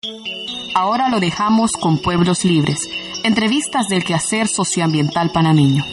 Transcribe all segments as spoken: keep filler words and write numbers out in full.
Ahora lo dejamos con Pueblos Libres, entrevistas del quehacer socioambiental panameño.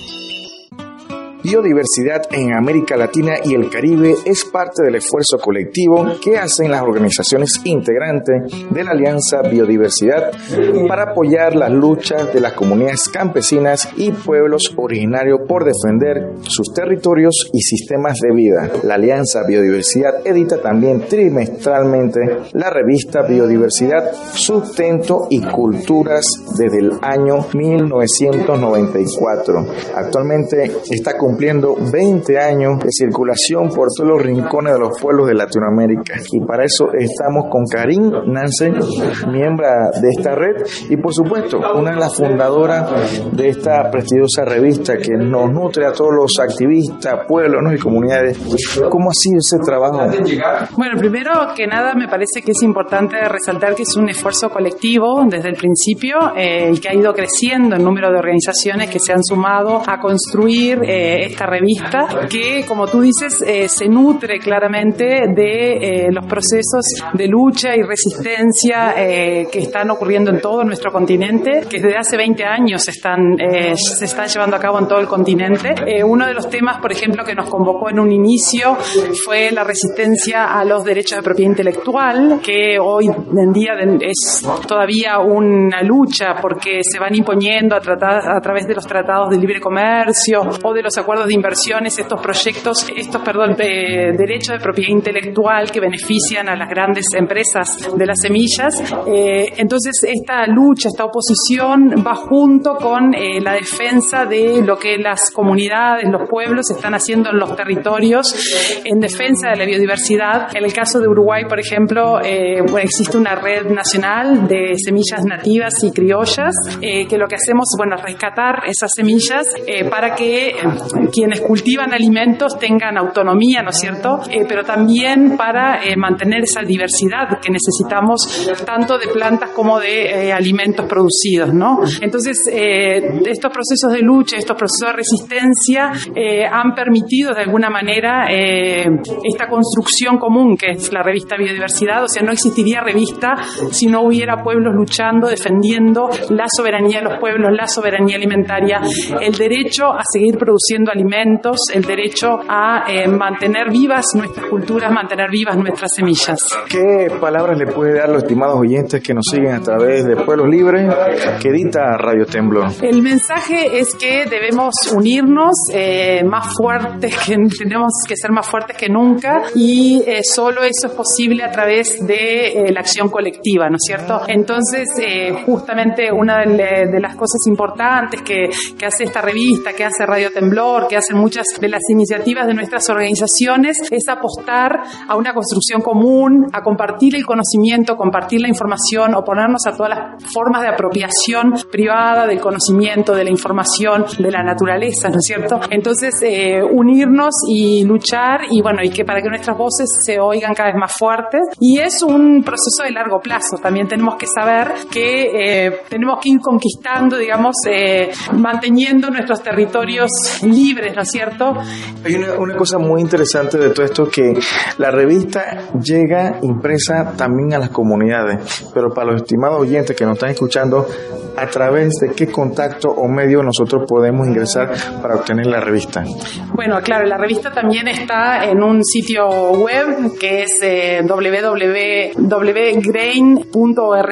Biodiversidad en América Latina y el Caribe es parte del esfuerzo colectivo que hacen las organizaciones integrantes de la Alianza Biodiversidad para apoyar las luchas de las comunidades campesinas y pueblos originarios por defender sus territorios y sistemas de vida. La Alianza Biodiversidad edita también trimestralmente la revista Biodiversidad, Sustento y Culturas desde el año mil novecientos noventa y cuatro. Actualmente está cumpliendo veinte años de circulación por todos los rincones de los pueblos de Latinoamérica. Y para eso estamos con Karin Nance, miembro de esta red y por supuesto una de las fundadoras de esta prestigiosa revista que nos nutre a todos los activistas, pueblos, ¿no? y comunidades. ¿Cómo ha sido ese trabajo? Bueno, primero que nada me parece que es importante resaltar que es un esfuerzo colectivo desde el principio eh, y que ha ido creciendo el número de organizaciones que se han sumado a construir eh, esta revista que, como tú dices, eh, se nutre claramente de eh, los procesos de lucha y resistencia eh, que están ocurriendo en todo nuestro continente, que desde hace veinte años están, eh, se están llevando a cabo en todo el continente. Eh, uno de los temas, por ejemplo, que nos convocó en un inicio fue la resistencia a los derechos de propiedad intelectual, que hoy en día es todavía una lucha porque se van imponiendo a, tratar, a través de los tratados de libre comercio o de los acuerdos de inversiones, estos proyectos, estos, perdón, de derechos de propiedad intelectual que benefician a las grandes empresas de las semillas. Eh, entonces, esta lucha, esta oposición va junto con eh, la defensa de lo que las comunidades, los pueblos están haciendo en los territorios en defensa de la biodiversidad. En el caso de Uruguay, por ejemplo, eh, bueno, existe una red nacional de semillas nativas y criollas eh, que lo que hacemos, bueno, es rescatar esas semillas eh, para que eh, quienes cultivan alimentos tengan autonomía, ¿no es cierto? Eh, pero también para eh, mantener esa diversidad que necesitamos tanto de plantas como de eh, alimentos producidos, ¿no? Entonces, eh, estos procesos de lucha, estos procesos de resistencia eh, han permitido de alguna manera eh, esta construcción común que es la revista Biodiversidad. O sea, no existiría revista si no hubiera pueblos luchando, defendiendo la soberanía de los pueblos, la soberanía alimentaria, el derecho a seguir produciendo alimentos, el derecho a eh, mantener vivas nuestras culturas, mantener vivas nuestras semillas. ¿Qué palabras le puede dar a los estimados oyentes que nos siguen a través de Pueblos Libres que edita Radio Temblor? El mensaje es que debemos unirnos eh, más fuertes, que tenemos que ser más fuertes que nunca y eh, solo eso es posible a través de eh, la acción colectiva, ¿no es cierto? Entonces, eh, justamente una de, de las cosas importantes que, que hace esta revista, que hace Radio Temblor, que hacen muchas de las iniciativas de nuestras organizaciones, es apostar a una construcción común, a compartir el conocimiento, compartir la información, oponernos a todas las formas de apropiación privada del conocimiento, de la información, de la naturaleza, ¿no es cierto? Entonces, eh, unirnos y luchar y bueno, y que para que nuestras voces se oigan cada vez más fuertes. Y es un proceso de largo plazo. También tenemos que saber que eh, tenemos que ir conquistando, digamos, eh, manteniendo nuestros territorios libres, ¿no es cierto? Hay una, una cosa muy interesante de todo esto, que la revista llega impresa también a las comunidades, pero para los estimados oyentes que nos están escuchando, ¿a través de qué contacto o medio nosotros podemos ingresar para obtener la revista? Bueno, claro, la revista también está en un sitio web que es eh, w w w punto grain punto org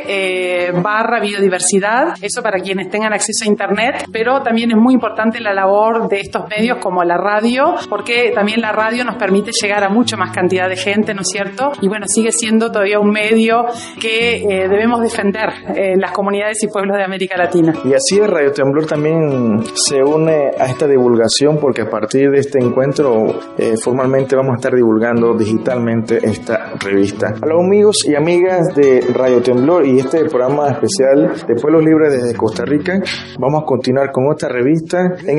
eh, barra biodiversidad. Eso para quienes tengan acceso a internet, pero también es muy importante la labor de estos medios como la radio, porque también la radio nos permite llegar a mucha más cantidad de gente, ¿no es cierto? Y bueno, sigue siendo todavía un medio que eh, debemos defender eh, las comunidades y pueblos de América Latina. Y así es, Radio Temblor también se une a esta divulgación, porque a partir de este encuentro eh, formalmente vamos a estar divulgando digitalmente esta revista. A los amigos y amigas de Radio Temblor y este programa especial de Pueblos Libres desde Costa Rica, vamos a continuar con esta revista en el marco de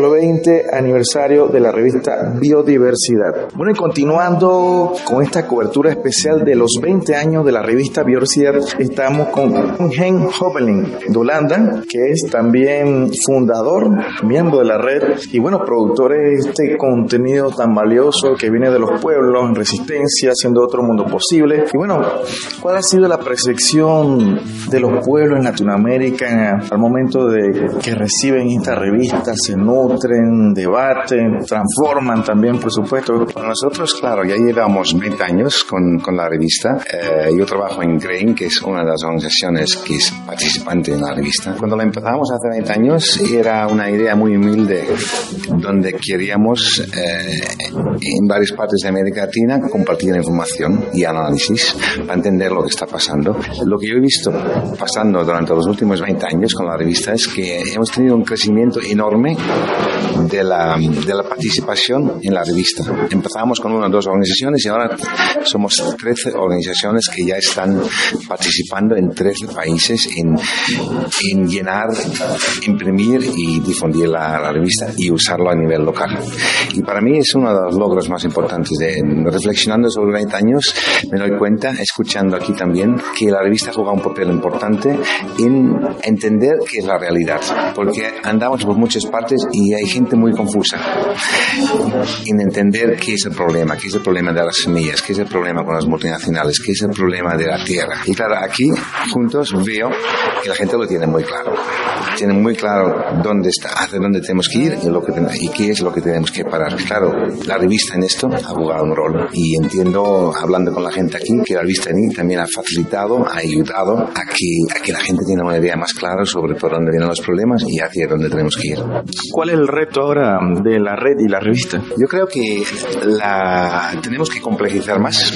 el veinte aniversario de la revista Biodiversidad. Bueno, y continuando con esta cobertura especial de los veinte años de la revista Biodiversidad, estamos con Henk Houweling de Holanda, que es también fundador, miembro de la red y bueno, productor de este contenido tan valioso que viene de los pueblos en resistencia, haciendo otro mundo posible. Y bueno, ¿cuál ha sido la percepción de los pueblos en Latinoamérica al momento de que reciben esta revista? Se nutren, debaten, transforman también, por supuesto. Para nosotros, claro, ya llevamos veinte años con, con la revista. Eh, yo trabajo en GRAIN, que es una de las organizaciones que es participante en la revista. Cuando la empezamos hace veinte años, era una idea muy humilde, donde queríamos eh, en varias partes de América Latina compartir información y análisis para entender lo que está pasando. Lo que yo he visto pasando durante los últimos veinte años con la revista es que hemos tenido un crecimiento enorme de la, de la participación en la revista. Empezamos con una o dos organizaciones y ahora somos trece organizaciones que ya están participando en trece países en, en llenar, imprimir y difundir la, la revista y usarlo a nivel local. Y para mí es uno de los logros más importantes. De, reflexionando sobre veinte años, me doy cuenta, escuchando aquí también, que la revista juega un papel importante en entender qué es la realidad, porque andamos por muchas partes y hay gente muy confusa en entender qué es el problema, qué es el problema de las semillas, qué es el problema con las multinacionales, qué es el problema de la tierra. Y claro, aquí juntos veo que la gente lo tiene muy claro. Tiene muy claro dónde está, hacia dónde tenemos que ir y, lo que ten- y qué es lo que tenemos que parar. Claro, la revista en esto ha jugado un rol y entiendo, hablando con la gente aquí, que la revista en también ha facilitado, ha ayudado a que, a que la gente tenga una idea más clara sobre por dónde vienen los problemas y hacia dónde tenemos que ir. ¿Cuál es el reto ahora de la red y la revista? Yo creo que la, tenemos que complejizar más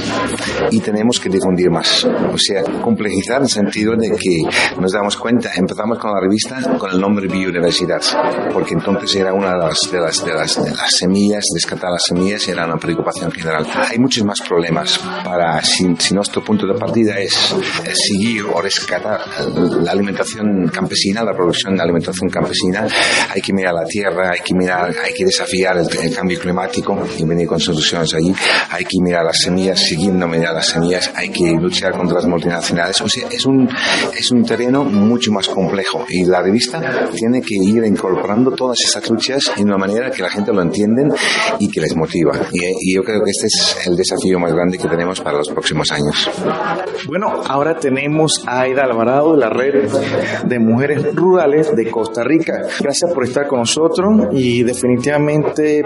y tenemos que difundir más. O sea, complejizar en el sentido de que nos damos cuenta, empezamos con la revista con el nombre Biodiversidad, porque entonces era una de las, de las, de las, de las semillas, descartar las semillas era una preocupación general. Hay muchos más problemas para, si, si nuestro punto de partida es, es seguir o rescatar la alimentación campesina, la producción de alimentación campesina, hay que mirar la tierra, hay que mirar, hay que desafiar el, el cambio climático y venir con soluciones allí, hay que mirar las semillas, siguiendo mirar las semillas, hay que luchar contra las multinacionales. O sea, es un, es un terreno mucho más complejo y la revista tiene que ir incorporando todas esas luchas en una manera que la gente lo entienda y que les motiva. Y, y yo creo que este es el desafío más grande que tenemos para los próximos años. Bueno, ahora tenemos a Aida Alvarado de la Red de Mujeres Rurales de Costa Rica. Gracias por estar con nosotros y definitivamente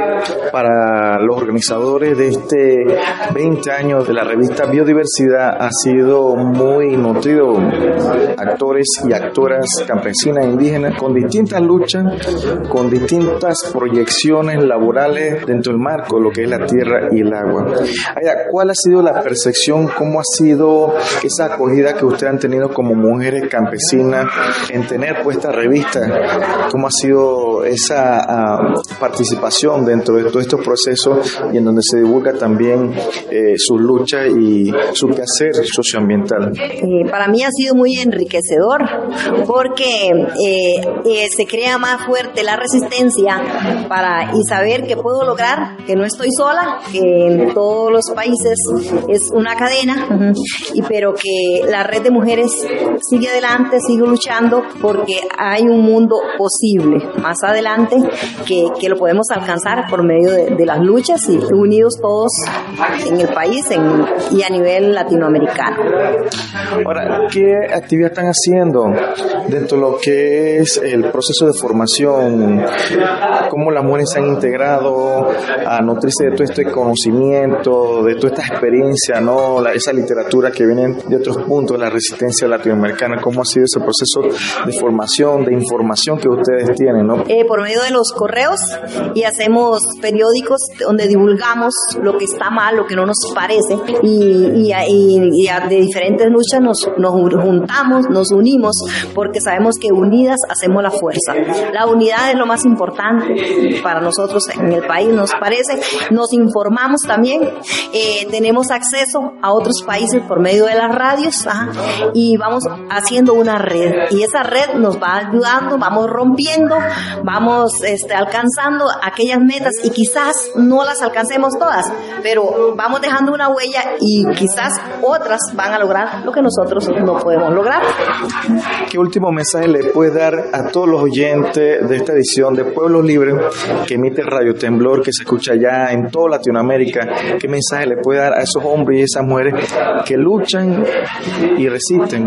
para los organizadores de este veinte años de la revista Biodiversidad ha sido muy nutrido. Actores y actoras campesinas e indígenas con distintas luchas, con distintas proyecciones laborales dentro del marco de lo que es la tierra y el agua. Aida, ¿cuál ha sido la percepción, cómo ha sido esa acogida que ustedes han tenido como mujeres campesinas en tener pues esta revista? ¿Cómo ha sido esa uh, participación dentro de todos estos procesos y en donde se divulga también eh, sus luchas y su quehacer socioambiental? Eh, para mí ha sido muy enriquecedor porque eh, eh, se crea más fuerte la resistencia para y saber que puedo lograr, que no estoy sola, que en todos los países es una cadena, uh-huh, y pero que la red de mujeres sigue adelante, sigue luchando porque hay un mundo posible más adelante que, que lo podemos alcanzar por medio de, de las luchas y unidos todos en el país en, y a nivel latinoamericano. Ahora, ¿qué actividad están haciendo dentro de lo que es el proceso de formación? ¿Cómo las mujeres se han integrado a nutrirse de todo este conocimiento, de toda esta experiencia, ¿no? La, esa literatura que viene de otros puntos de la resistencia latinoamericana? ¿Cómo ha sido ese proceso de formación, de información que ustedes tienen, ¿no? Eh, por medio de los correos y hacemos periódicos donde divulgamos lo que está mal, lo que no nos parece y, y, y, y de diferentes luchas nos, nos juntamos, nos unimos porque sabemos que unidas hacemos la fuerza. La unidad es lo más importante para nosotros en el país, nos parece. Nos informamos también, eh, tenemos acceso a otros países por medio de las radios, ajá, y vamos haciendo una red y esa red nos va ayudando, vamos rompiendo, vamos estemos este, alcanzando aquellas metas y quizás no las alcancemos todas, pero vamos dejando una huella y quizás otras van a lograr lo que nosotros no podemos lograr. ¿Qué último mensaje le puedes dar a todos los oyentes de esta edición de Pueblos Libres que emite Radio Temblor, que se escucha ya en toda Latinoamérica? ¿Qué mensaje le puede dar a esos hombres y esas mujeres que luchan y resisten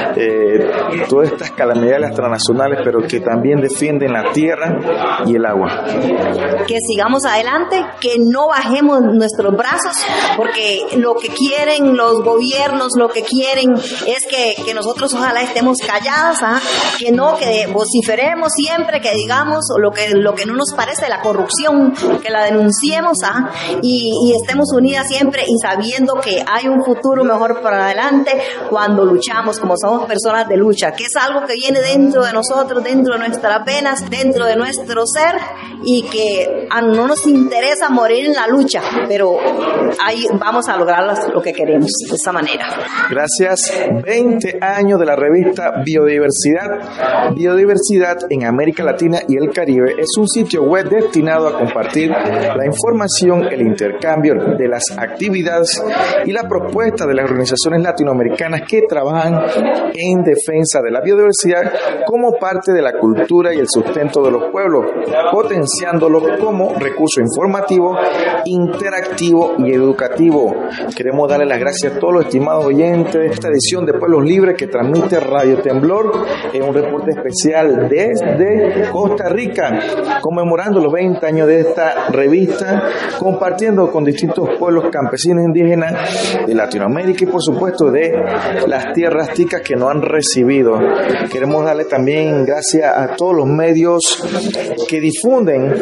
eh, todas estas calamidades transnacionales, pero que también defienden la tierra y el agua? Que sigamos adelante, que no bajemos nuestros brazos, porque lo que quieren los gobiernos, lo que quieren es que, que nosotros ojalá estemos callados, ¿ah? Que no, que vociferemos siempre, que digamos lo que, lo que no nos parece, la corrupción, que la denunciemos, ¿ah? y, y estemos unidas siempre y sabiendo que hay un futuro mejor para adelante cuando luchamos, como somos personas de lucha, que es algo que viene dentro de nosotros, dentro de nuestras venas, dentro de nuestro ser, y que a no nos interesa morir en la lucha, pero ahí vamos a lograr lo que queremos de esa manera. Gracias. veinte años de la revista Biodiversidad. Biodiversidad en América Latina y el Caribe es un sitio web destinado a compartir la información, el intercambio de las actividades y la propuesta de las organizaciones latinoamericanas que trabajan en defensa de la biodiversidad como parte de la cultura y el sustento de los pueblos, potenciándolo como recurso informativo, interactivo y educativo. Queremos darle las gracias a todos los estimados oyentes de esta edición de Pueblos Libres que transmite Radio Temblor en un reporte especial desde Costa Rica, conmemorando los veinte años de esta revista, compartiendo con distintos pueblos campesinos indígenas de Latinoamérica y por supuesto de las tierras ticas que nos han recibido. Queremos darle también gracias a todos los medios que difunden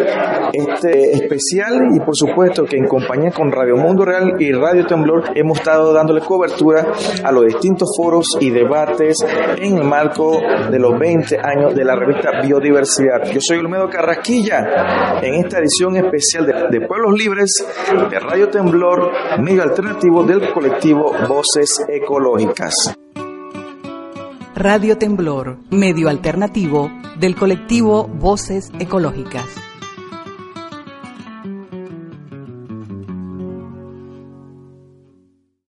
este especial y por supuesto que en compañía con Radio Mundo Real y Radio Temblor hemos estado dándole cobertura a los distintos foros y debates en el marco de los veinte años de la revista Biodiversidad. Yo soy Olmedo Carrasquilla en esta edición especial de, de Pueblos Libres de Radio Temblor, medio alternativo del colectivo Voces Ecológicas. Radio Temblor, medio alternativo del colectivo Voces Ecológicas.